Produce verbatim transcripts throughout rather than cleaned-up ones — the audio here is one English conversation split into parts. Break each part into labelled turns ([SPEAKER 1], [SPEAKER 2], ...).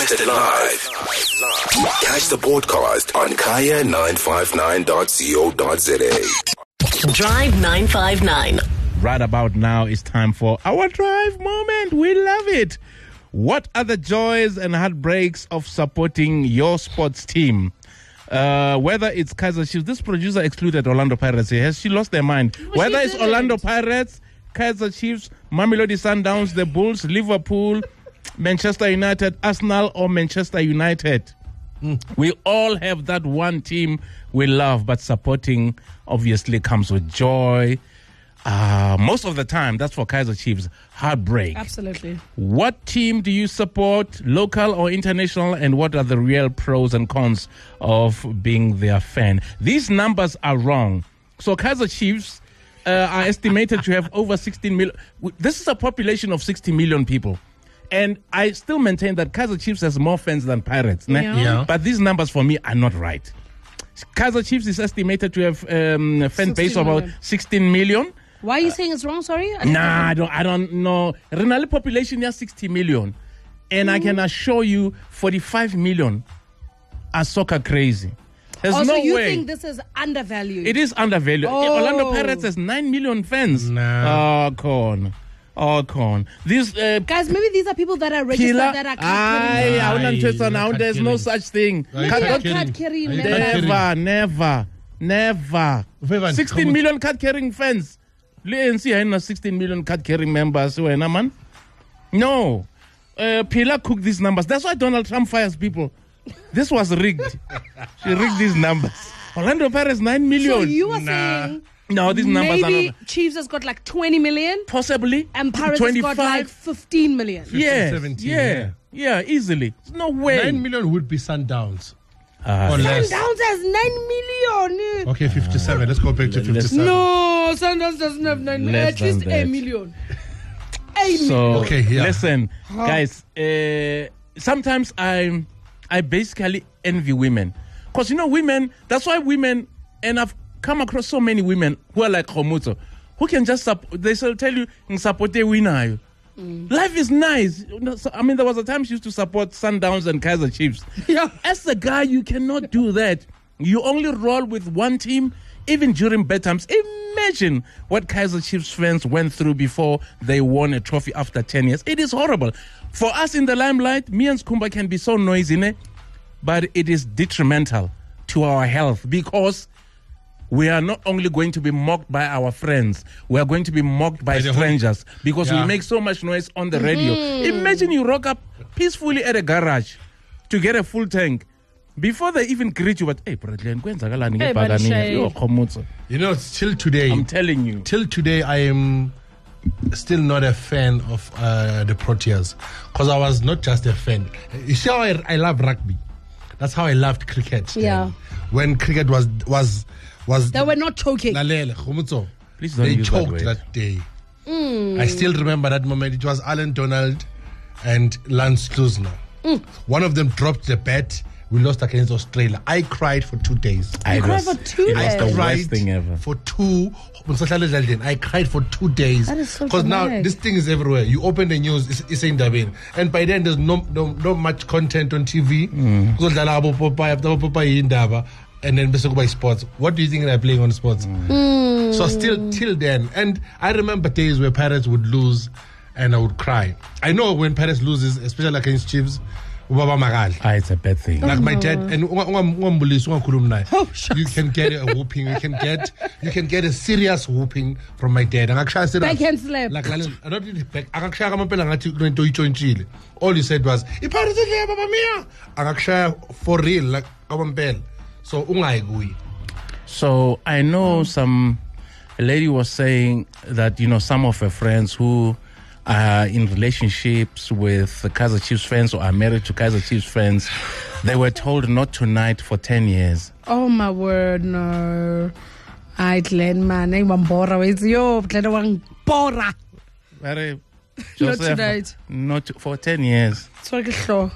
[SPEAKER 1] Broadcasted live. Catch the podcast on kaya nine five nine dot co dot za.
[SPEAKER 2] Drive nine five nine.
[SPEAKER 3] Right about now, it's time for our drive moment. We love it. What are the joys and heartbreaks of supporting your sports team? Uh, whether it's Kaizer Chiefs, this producer excluded Orlando Pirates here. Has she lost their mind?
[SPEAKER 4] Well,
[SPEAKER 3] whether it's
[SPEAKER 4] didn't.
[SPEAKER 3] Orlando Pirates, Kaizer Chiefs, Mamelodi Sundowns, the Bulls, Liverpool, Manchester United, Arsenal, or Manchester United. Mm. We all have that one team we love, but supporting obviously comes with joy. Uh, most of the time, that's for Kaizer Chiefs, heartbreak.
[SPEAKER 4] Absolutely.
[SPEAKER 3] What team do you support, local or international, and what are the real pros and cons of being their fan? These numbers are wrong. So Kaizer Chiefs uh, are estimated to have over sixteen million. This is a population of sixty million people. And I still maintain that Kaizer Chiefs has more fans than Pirates.
[SPEAKER 4] Yeah.
[SPEAKER 3] Yeah. But these numbers for me are not right. Kaizer Chiefs is estimated to have um, a fan base of about sixteen million.
[SPEAKER 4] Why are you uh, saying it's wrong? Sorry. I
[SPEAKER 3] nah, I don't. I don't know. Renali population is sixty million, and mm. I can assure you, forty-five million are soccer crazy. There's
[SPEAKER 4] oh,
[SPEAKER 3] no
[SPEAKER 4] so you
[SPEAKER 3] way.
[SPEAKER 4] think this is undervalued?
[SPEAKER 3] It is undervalued.
[SPEAKER 4] Oh.
[SPEAKER 3] Orlando Pirates has nine million fans.
[SPEAKER 5] Nah.
[SPEAKER 3] Oh, con. Oh, con. These uh,
[SPEAKER 4] guys, maybe these are people that are registered
[SPEAKER 3] Killer,
[SPEAKER 4] that are cut
[SPEAKER 3] aye, I wouldn't twist on now. There's no such thing.
[SPEAKER 4] Cut carrying.
[SPEAKER 3] Never, never, never. sixteen million card carrying fans. Le A N C has sixteen million card carrying members. Who are man? No. Uh, Pila cooked these numbers. That's why Donald Trump fires people. This was rigged. She rigged these numbers. Orlando Pirates nine million.
[SPEAKER 4] So you were
[SPEAKER 5] nah.
[SPEAKER 4] saying
[SPEAKER 3] no, these numbers
[SPEAKER 4] maybe
[SPEAKER 3] are not.
[SPEAKER 4] Chiefs has got like twenty million,
[SPEAKER 3] possibly,
[SPEAKER 4] and Pirates has got like fifteen million.
[SPEAKER 3] Yeah,
[SPEAKER 5] seventeen,
[SPEAKER 3] yeah, yeah, easily. There's no way.
[SPEAKER 5] Nine million would be Sundowns.
[SPEAKER 3] Uh,
[SPEAKER 4] Sundowns has nine million.
[SPEAKER 5] Okay, fifty-seven. Let's go back to fifty-seven.
[SPEAKER 4] No, Sundowns doesn't have nine million. At least a million. A
[SPEAKER 3] so,
[SPEAKER 4] million.
[SPEAKER 5] Okay, yeah.
[SPEAKER 3] Listen, huh? guys. Uh, sometimes I, I basically envy women, because you know women. That's why women, and I've come across so many women who are like Khomotso, who can just support. They shall tell you, support a winner. Mm. Life is nice. I mean, there was a time she used to support Sundowns and Kaizer Chiefs.
[SPEAKER 4] Yeah.
[SPEAKER 3] As a guy, you cannot do that. You only roll with one team, even during bad times. Imagine what Kaizer Chiefs fans went through before they won a trophy after ten years. It is horrible. For us in the limelight, me and Skumba can be so noisy, ne? But it is detrimental to our health, because we are not only going to be mocked by our friends, we are going to be mocked by, by strangers whole, because yeah. we make so much noise on the mm-hmm. radio. Imagine you rock up peacefully at a garage to get a full tank. Before they even greet you, but hey,
[SPEAKER 5] you know, till today,
[SPEAKER 3] I'm telling you,
[SPEAKER 5] till today, I am still not a fan of uh, the Proteas, because I was not just a fan. You see how I, I love rugby? That's how I loved cricket.
[SPEAKER 4] Yeah.
[SPEAKER 5] Then. When cricket was was was
[SPEAKER 4] they were not choking.
[SPEAKER 3] Please don't
[SPEAKER 5] they
[SPEAKER 3] use
[SPEAKER 5] choked
[SPEAKER 3] that,
[SPEAKER 5] that day.
[SPEAKER 4] Mm.
[SPEAKER 5] I still remember that moment. It was Alan Donald and Lance Klusner. Mm. One of them dropped the bat. We lost against Australia. I cried for two days.
[SPEAKER 4] You
[SPEAKER 3] I
[SPEAKER 4] cried
[SPEAKER 3] was,
[SPEAKER 4] for two
[SPEAKER 3] it
[SPEAKER 4] days?
[SPEAKER 3] It was the
[SPEAKER 5] cried
[SPEAKER 3] worst thing ever.
[SPEAKER 5] For two... I cried for two days.
[SPEAKER 4] That is so
[SPEAKER 5] Because now
[SPEAKER 4] dramatic.
[SPEAKER 5] this thing is everywhere. You open the news, it's, it's in Davin. And by then there's no no, no much content on T V. Mm. And then by sports. What do you think they're playing on sports?
[SPEAKER 4] Mm.
[SPEAKER 5] So still till then. And I remember days where parents would lose and I would cry. I know when parents loses, especially against Chiefs,
[SPEAKER 3] ah, it's a bad thing.
[SPEAKER 5] like
[SPEAKER 4] oh,
[SPEAKER 5] my
[SPEAKER 4] no.
[SPEAKER 5] dad, and
[SPEAKER 4] oh,
[SPEAKER 5] you can get a whooping. You can get, you can get a serious whooping from my dad.
[SPEAKER 4] Backhand slap.
[SPEAKER 5] Like I don't need it back. All he said was, for real, like so ungaigui.
[SPEAKER 3] So I know some a lady was saying that, you know, some of her friends who are in relationships with the Kaizer Chiefs fans or are married to Kaizer Chiefs fans, they were told not to night for ten years.
[SPEAKER 4] Oh my word, no. I Glenn man, I want bora with you. Glenn want bora.
[SPEAKER 3] Very
[SPEAKER 4] Not tonight.
[SPEAKER 3] Not for ten years.
[SPEAKER 4] Sorry, for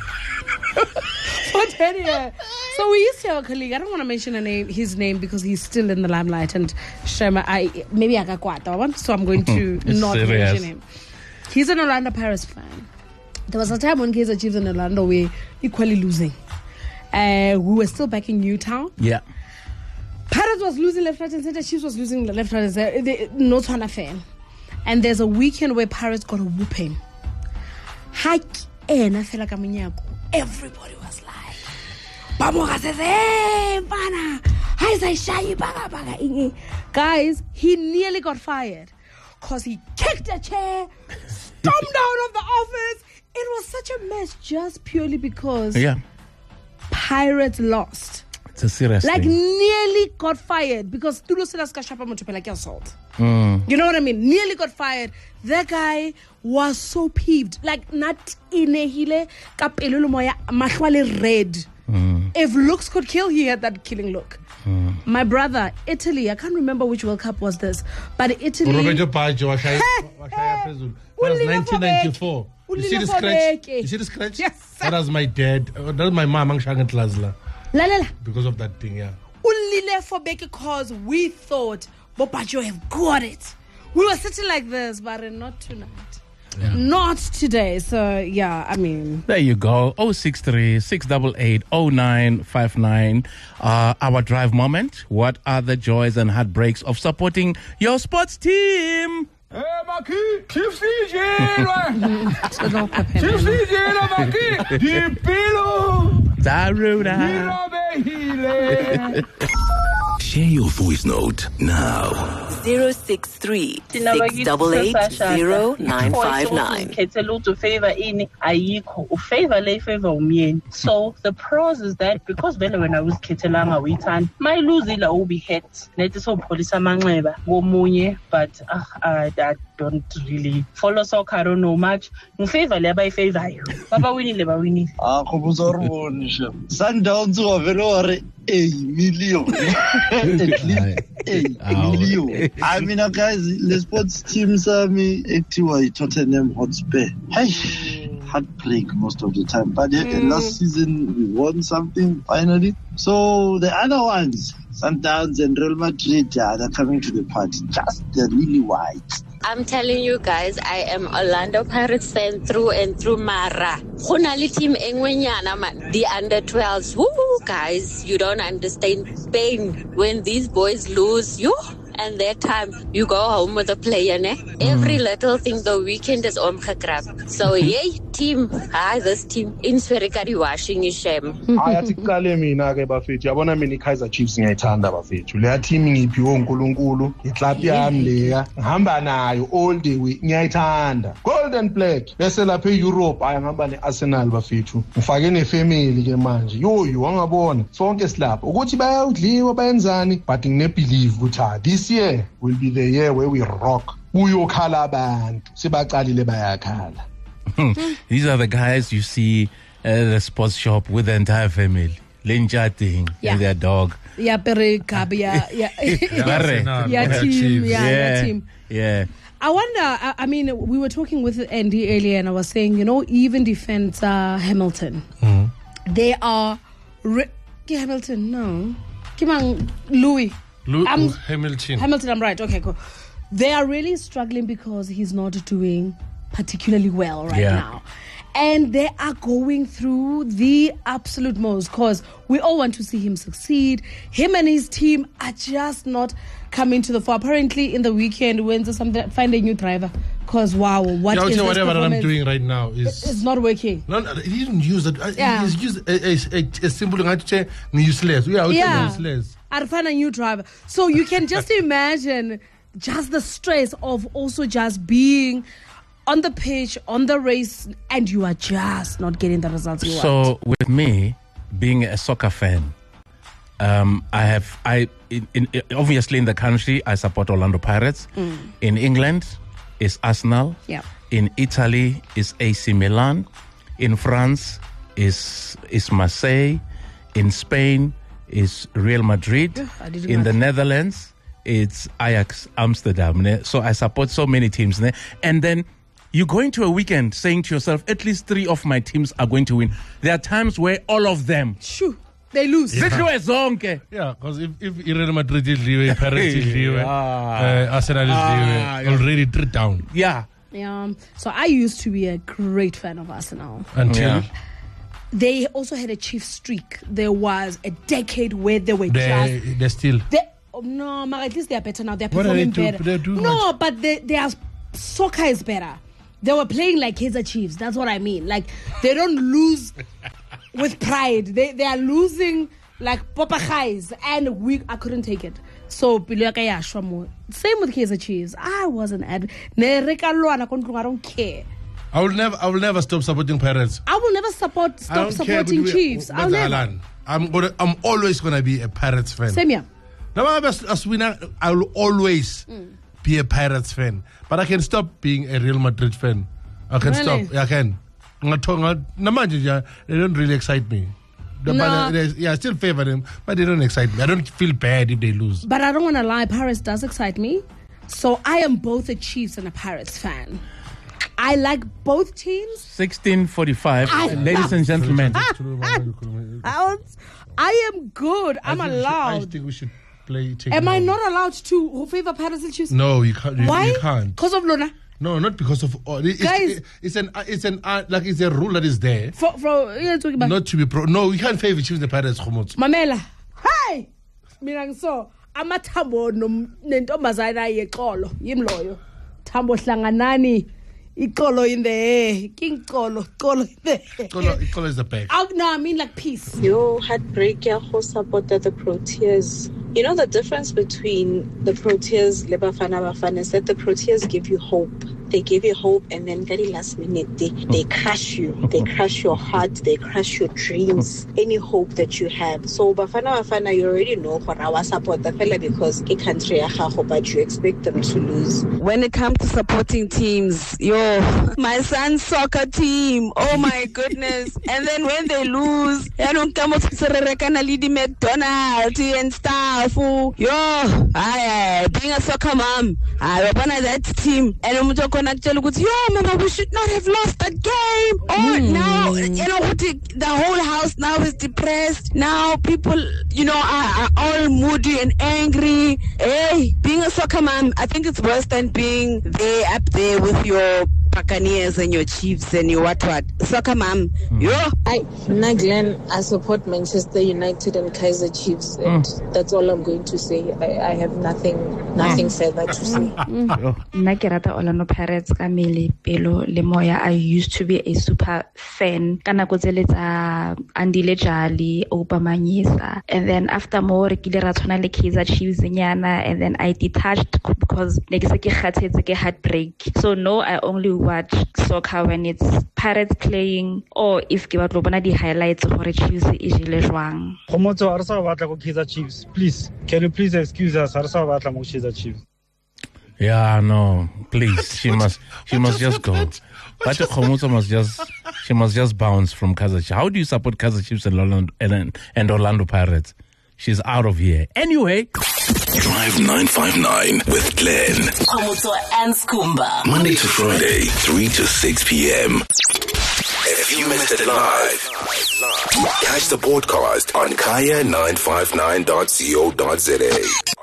[SPEAKER 4] ten years. So we used to have a colleague. I don't want to mention a name, his name, because he's still in the limelight. And Shema, I maybe I got quite one, so I'm going to not
[SPEAKER 3] serious.
[SPEAKER 4] mention him. He's an Orlando Pirates fan, there was a time when Kaizer Chiefs and Orlando were equally losing. Uh, we were still back in Newtown.
[SPEAKER 3] Yeah.
[SPEAKER 4] Pirates was losing left, right, and center. Chiefs was losing left, right, and center. No Twana fan. And there's a weekend where Pirates got a whooping. Everybody was like, Bamoga says, hey, Bana. Guys, he nearly got fired because he kicked a chair, stormed out of the office. It was such a mess just purely because
[SPEAKER 3] Yeah.
[SPEAKER 4] Pirates lost.
[SPEAKER 3] It's a serious
[SPEAKER 4] Like
[SPEAKER 3] thing.
[SPEAKER 4] nearly got fired because Tulo Silas Kashapa Motopela assault.
[SPEAKER 3] Mm.
[SPEAKER 4] You know what I mean? Nearly got fired. That guy was so peeved. Like not in a hile kapelulu moya mahwale red.
[SPEAKER 3] Mm.
[SPEAKER 4] If looks could kill, he had that killing look.
[SPEAKER 3] Mm.
[SPEAKER 4] My brother, Italy, I can't remember which World Cup was this, but Italy.
[SPEAKER 5] Roberto Baggio was shy- was shy Phezulu. That was
[SPEAKER 4] Ulile
[SPEAKER 5] nineteen ninety-four.
[SPEAKER 4] for
[SPEAKER 5] You see the
[SPEAKER 4] Ulile for
[SPEAKER 5] scratch?
[SPEAKER 4] beke.
[SPEAKER 5] You see the scratch?
[SPEAKER 4] Yes.
[SPEAKER 5] That was my dad. uh, That was my mom, Angshangan Tlazla,
[SPEAKER 4] La la la.
[SPEAKER 5] because of that thing, yeah.
[SPEAKER 4] Ulile for beke because we thought Bobajo have got it. We were sitting like this, but not tonight. Not today. So yeah, I mean.
[SPEAKER 3] There you go. oh six three, six eight eight, oh nine five nine. Uh, our drive moment. What are the joys and heartbreaks of supporting your sports team?
[SPEAKER 6] Eh, Maki, Chief C J,
[SPEAKER 4] So don't pep him,
[SPEAKER 6] Chief
[SPEAKER 4] you know.
[SPEAKER 6] C J, Maki, Dipilo,
[SPEAKER 3] Daruda.
[SPEAKER 6] Hirobehile.
[SPEAKER 1] Share your voice note now.
[SPEAKER 2] zero six three, six eight eight, zero nine five nine.
[SPEAKER 7] Ukhethela ukuthi ufavor ini ayikho ufavor le favor umyeni. So the pros is that because vele wena uzikhethelanga uyithanda mayiluzile ubi hurt nethi sopholisa amanxeba komunye, but uh, I, I don't really follow soccer. I don't know much. Ngifavor le abayifavorayo baba winile ba winile.
[SPEAKER 8] Ah, khomotsa re bone sha. Sundowns wa vele hore a million. At least a million. I mean, uh, guys, the sports teams are me active Tottenham Hotspur. Hey, heartbreak most of the time. But yeah,
[SPEAKER 4] Mm.
[SPEAKER 8] last season we won something finally. So the other ones, Sundowns and Real Madrid, yeah, they're coming to the party. Just the really white.
[SPEAKER 9] I'm telling you guys, I am Orlando Pirates fan through and through. Mara. Honali team engwenyana man. The under twelves. Woo, guys, you don't understand Spain. When these boys lose, you and that time you go home with a player, ne? Every little thing the weekend is on crap. So yay, team. Hi, this team. In Sverikari washing is shame.
[SPEAKER 6] Ayathi kuqale mina ke bafethu yabona mina iKaizer Chiefs ngiyayithanda bafethu leya team ngiphiwe uNkulunkulu iclub yami leya ngihamba nayo all the way ngiyayithanda golden black bese lapha eEurope aya ngihamba neArsenal bafethu ngifake nefamily ke manje yo yo wangabona sonke silapha ukuthi bayawudliwa bayenzani but ngine believe ukuthi this year will be the year where we rock uyokhala abantu sibaqalile bayakhala.
[SPEAKER 3] These are the guys you see at the sports shop with the entire family. Lenjating
[SPEAKER 4] Yeah.
[SPEAKER 3] and their dog.
[SPEAKER 4] Yeah, Pere Gabi, yeah, yeah.
[SPEAKER 3] Barre.
[SPEAKER 4] Yeah, team, yeah, yeah, team.
[SPEAKER 3] Yeah.
[SPEAKER 4] I wonder, I, I mean, we were talking with Andy earlier and I was saying, you know, even defense uh, Hamilton, they are, re- Ke Hamilton, no. Kimang Louis.
[SPEAKER 5] Lu-
[SPEAKER 4] I'm-
[SPEAKER 5] Hamilton.
[SPEAKER 4] Hamilton, I'm right. Okay, cool. They are really struggling because he's not doing particularly well right
[SPEAKER 3] Yeah.
[SPEAKER 4] now. And they are going through the absolute most because we all want to see him succeed. Him and his team are just not coming to the fore. Apparently, in the weekend, when something find a new driver because wow, what
[SPEAKER 5] Yeah, I'll
[SPEAKER 4] is
[SPEAKER 5] tell you
[SPEAKER 4] this
[SPEAKER 5] whatever I'm
[SPEAKER 4] performance?
[SPEAKER 5] doing right now is
[SPEAKER 4] It's not working.
[SPEAKER 5] no, no, he didn't use it. Uh,
[SPEAKER 4] Yeah.
[SPEAKER 5] He's used a, a, a, a simple ngathi useless. Yeah,
[SPEAKER 4] Yeah.
[SPEAKER 5] useless.
[SPEAKER 4] I'd find a new driver. So you can just imagine just the stress of also just being on the pitch, on the race, and you are just not getting the results you want.
[SPEAKER 3] So with me being a soccer fan, um, I have I in, in, obviously in the country I support Orlando Pirates. In England, is Arsenal.
[SPEAKER 4] Yeah.
[SPEAKER 3] In Italy, is A C Milan. In France, is is Marseille. In Spain, is Real Madrid.
[SPEAKER 4] I didn't
[SPEAKER 3] In
[SPEAKER 4] know
[SPEAKER 3] the
[SPEAKER 4] that.
[SPEAKER 3] Netherlands, it's Ajax Amsterdam. ne? So I support so many teams. ne? And then you go into a weekend saying to yourself, at least three of my teams are going to win. There are times where all of them.
[SPEAKER 4] Shoo, they lose.
[SPEAKER 3] Zidliwe zonke.
[SPEAKER 5] Yeah, because if, if Real Madrid is leaving, Paris is leaving,
[SPEAKER 3] Ah.
[SPEAKER 5] uh, Arsenal is
[SPEAKER 3] Ah,
[SPEAKER 5] leaving,
[SPEAKER 3] yeah.
[SPEAKER 5] already three down.
[SPEAKER 3] Yeah.
[SPEAKER 4] Yeah. So I used to be a great fan of Arsenal.
[SPEAKER 5] Until
[SPEAKER 3] Yeah.
[SPEAKER 4] They also had a Chiefs streak. There was a decade where they were
[SPEAKER 5] they
[SPEAKER 4] just.
[SPEAKER 5] they still.
[SPEAKER 4] They, oh, no, but at least they are better now. They're
[SPEAKER 5] What are they
[SPEAKER 4] performing
[SPEAKER 5] do-
[SPEAKER 4] better.
[SPEAKER 5] they're doing
[SPEAKER 4] no,
[SPEAKER 5] what?
[SPEAKER 4] but they, their soccer is better. They were playing like Kaizer Chiefs. That's what I mean. Like they don't lose with pride. They they are losing like Popeyes, and we I couldn't take it. So Piluaka Yashwa more. Same with Kaizer Chiefs. I wasn't ad. I don't care.
[SPEAKER 5] I will never. I will never stop supporting Pirates.
[SPEAKER 4] I will never support
[SPEAKER 5] I
[SPEAKER 4] stop
[SPEAKER 5] don't care,
[SPEAKER 4] supporting
[SPEAKER 5] but we-
[SPEAKER 4] Chiefs.
[SPEAKER 5] but
[SPEAKER 4] I'll never.
[SPEAKER 5] Alan, I'm gonna. I'm always gonna be a Pirates fan.
[SPEAKER 4] Same here.
[SPEAKER 5] Now, as, as winner, I will always be a Pirates fan. But I can stop being a Real Madrid fan. I can
[SPEAKER 4] Really?
[SPEAKER 5] stop. I can. Namanje, yeah, they don't really excite me. The-
[SPEAKER 4] No.
[SPEAKER 5] but, uh, yeah, I still favor them, but they don't excite me. I don't feel bad if they lose.
[SPEAKER 4] But I don't want to lie, Pirates does excite me. So I am both a Chiefs and a Pirates fan. I like both teams.
[SPEAKER 3] sixteen forty-five.
[SPEAKER 4] I
[SPEAKER 3] Ladies
[SPEAKER 4] love-
[SPEAKER 3] and gentlemen.
[SPEAKER 4] I, I am good. I'm
[SPEAKER 5] I think we should- I
[SPEAKER 4] allowed.
[SPEAKER 5] think we should play. take
[SPEAKER 4] Am
[SPEAKER 5] it
[SPEAKER 4] I
[SPEAKER 5] home.
[SPEAKER 4] not allowed to favor Pirates and Chiefs?
[SPEAKER 5] No, you can't. You,
[SPEAKER 4] Why?
[SPEAKER 5] You can't.
[SPEAKER 4] Because of Lona.
[SPEAKER 5] No, not because of. Oh, it's,
[SPEAKER 4] Guys-
[SPEAKER 5] it's an. It's an. Uh, like it's a rule that is there.
[SPEAKER 4] For, for, yeah, talking about.
[SPEAKER 5] Not to be pro. No, you can't favor Chiefs the Pirates. Khomotso.
[SPEAKER 4] Mamela. Hey! Mina ngiso amathambo nom- nentombazana yeqolo yimloyo. Thambo hlanganani. Iqolo in the air. King Qolo. Qolo in the air.
[SPEAKER 5] Color, color is the back.
[SPEAKER 4] Oh, no, I mean like peace.
[SPEAKER 10] Yo, heartbreak ya go supporta the Proteas. You know the difference between the Proteas, le Bafana Bafana, is that the Proteas give you hope. They give you hope, and then very last minute they, they crush you. They crush your heart. They crush your dreams. Any hope that you have. So Bafana Bafana, you already know what I support the fella because a country ya gago, but you expect them to lose.
[SPEAKER 11] When it comes to supporting teams, yo, my son's soccer team, oh my goodness. And then when they lose, ya don't come to the McDonald's and stuff. Yo, I being a soccer mom, I open that team, and I'm talking actually good. Yo, mama, we should not have lost that game. Oh,
[SPEAKER 4] Mm.
[SPEAKER 11] now you know what? The, the whole house now is depressed. Now people, you know, are, are all moody and angry. Hey, being a soccer mom, I think it's worse than being there up there with your Buccaneers and your Chiefs and your what what. Soccer mom, yo.
[SPEAKER 10] I, Naglen, I support Manchester United and Kaizer Chiefs, and that's all I'm going to say. I, I have nothing, nothing further to say.
[SPEAKER 12] Nna ke rata Orlando Pirates ka mele pelo le moya. I used to be a super fan ka nako tsele tsa Andile Jali, Opa Manyisa, and then after more ke ile ra tshwana le Kaizer Chiefs nyana, and then I detached because ne ke se ke kgathetse ke heartbreak. So no, I only watch soccer when it's Pirates playing, or if ke batlo bona di highlights gore Chiefs e jile jwang.
[SPEAKER 13] Khomotso a re sa batla go Kaizer Chiefs. Please, can you please excuse us? A re sa batla go Kaizer Chiefs.
[SPEAKER 3] Yeah, no, please. She must. She must just go. But Khomotso must just. She must just bounce from Kaizer Chiefs. How do you support Kaizer Chiefs and Orlando and, and Orlando Pirates? She's out of here. Anyway.
[SPEAKER 1] Drive nine five nine with Glenn.
[SPEAKER 2] Khomotso and Skumba.
[SPEAKER 1] Monday to Friday, three to six p.m. If you missed it live, catch the podcast on kaya nine five nine dot co dot za.